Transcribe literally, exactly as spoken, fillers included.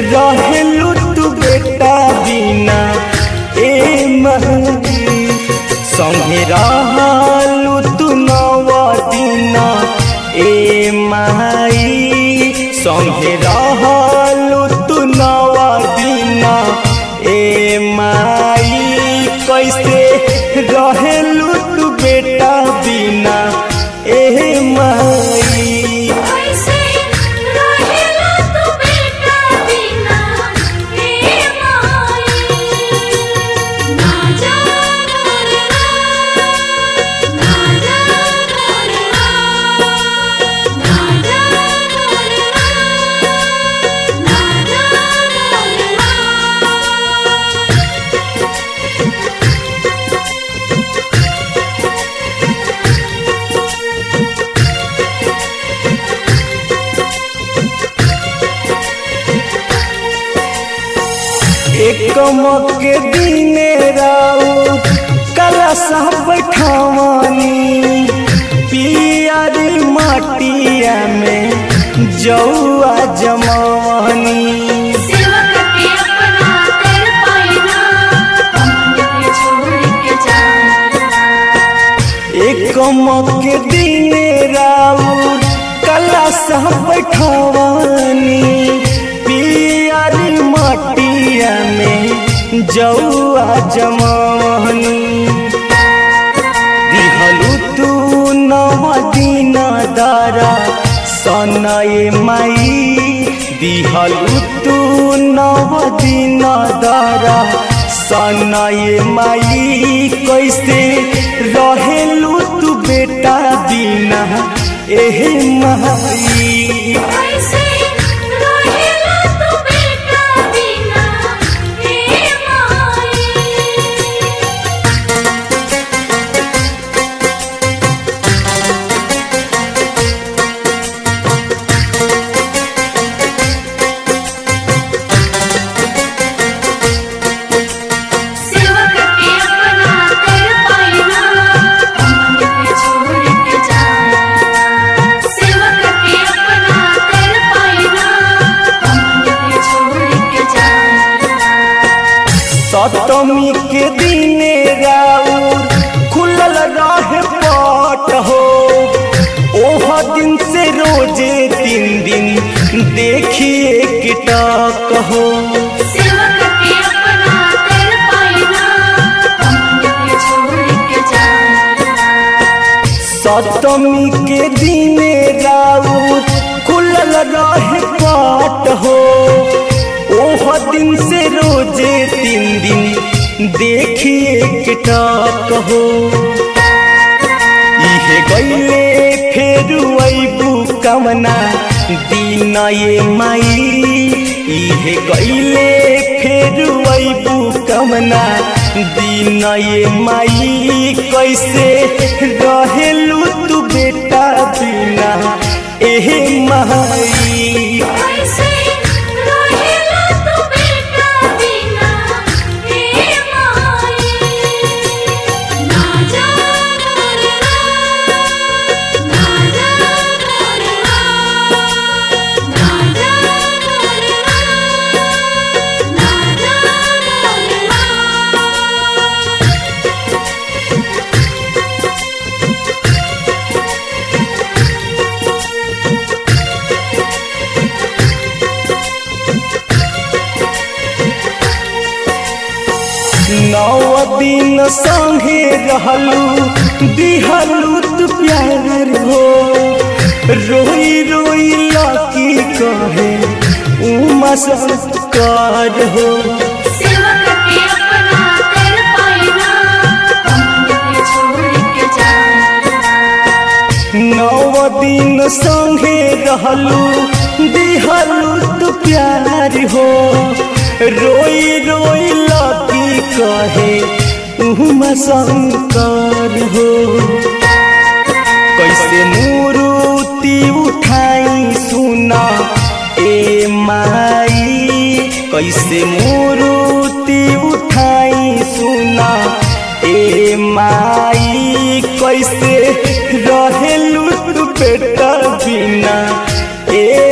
रहेलू तू बेटा बिना ए माई संगे रहलू तू नव दिन ए माई संगे रहलू तू नव दिन ए माई कैसे रहेलू तू बेटा बिना ए माई एक मौके दीने राउत कलशा बैठावानी पियारी माटिया में जौआ जमावानी एक मौके दीने राउत कलशा बैठावानी पियारी माटिया में जौआ जमावनी दिहलू तू नव दिन दारा सनए माई दिहलू तू नव दिन दारा सनए माई कैसे रहेलू तू बेटा बिना एहे माई सप्तमी के दिने राउर खुलल रहे पट हो ओह दिन से रोजे तीन दिन देखिए किटक हो सप्तमी के दिने राउर खुलल रहे पट हो ओह दिन से रोजे तीन दिन देखिए किटक हो इहे गईले फेर अबू कमना दिन ये माई इहे गईले फेर अबू कमना दिन ये माई कैसे रहेलू तू बेटा बिना एहे माई नौ दिन संगे रहलू दिहलू तू प्यार हो रोई रोई लाकी कहे उमा संस्कार हो नौ दिन संगे रहलू दिहलू तू प्यार हो रोई रोई लाकी कहे उमा शंकर हो कैसे मूर्ति उठाई सुना ए माई कैसे मूर्ति उठाई सुना ए माई कैसे रहेलू तू बेटा बिना ए